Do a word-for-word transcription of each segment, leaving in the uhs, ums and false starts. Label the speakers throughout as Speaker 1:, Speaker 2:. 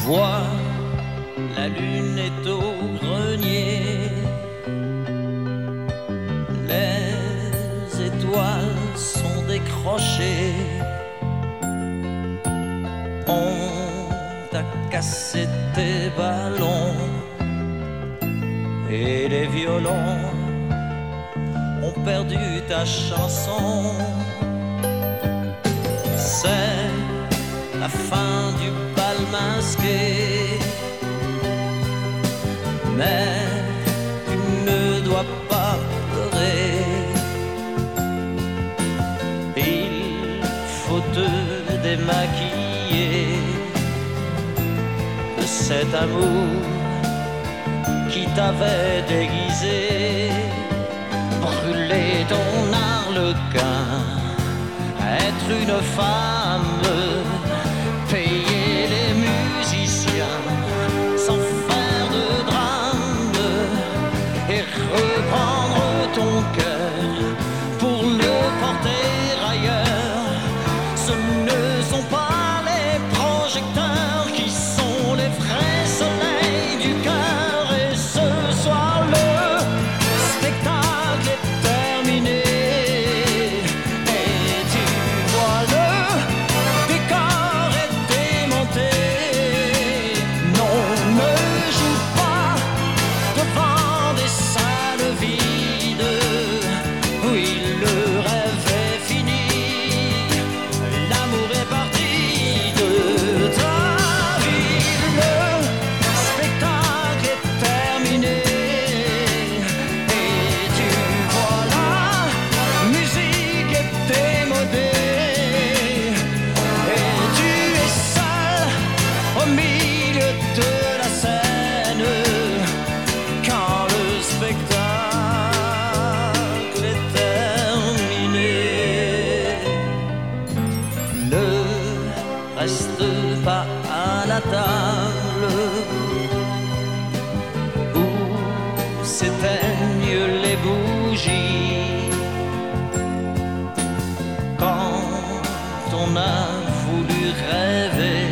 Speaker 1: Vois, la lune est au grenier, les étoiles sont décrochées, on t'a cassé tes ballons et les violons ont perdu ta chanson. C'est la fin du bal masqué, mais tu ne dois pas pleurer. Il faut te démaquiller de cet amour qui t'avait déguisé. Brûler ton arlequin, être une femme, payer les musiciens sans faire de drame et reprendre ton cœur pour le porter ailleurs. Ce ne sont pas les projecteurs qui sont les vrais soleils du cœur. Et ce soir le spectacle est terminé. Au milieu de la scène, quand le spectacle est terminé, ne reste pas à la table où s'éteignent les bougies. Quand on a voulu rêver,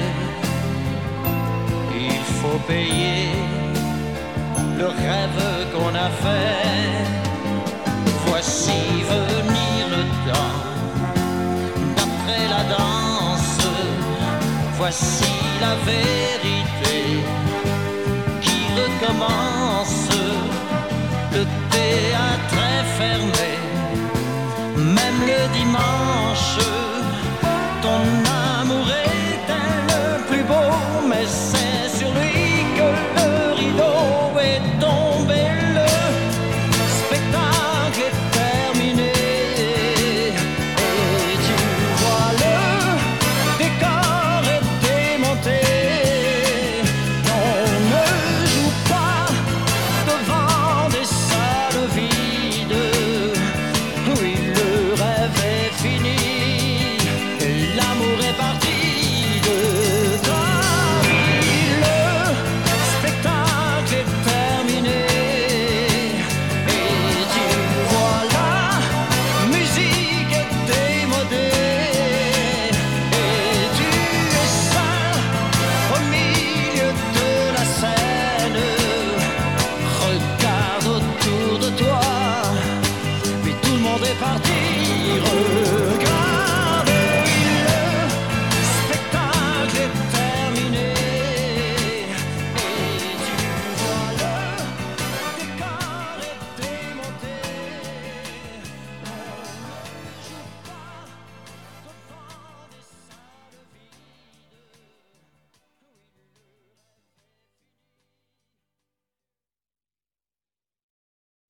Speaker 1: il faut payer le rêve qu'on a fait. Voici venir le temps d'après la danse. Voici la vérité qui recommence. Le théâtre est fermé, même le dimanche. Ton amour était le plus beau, mais c'est sur lui que le rideau est tombé. Le spectacle est terminé et tu vois le décor est démonté. On ne joue pas devant des salles vides. Oui, le rêve est fini et l'amour est parti de ta vie. Le spectacle est terminé et tu vois la musique est démodée et tu es seul au milieu de la scène. Regarde autour de toi, puis tout le monde est parti.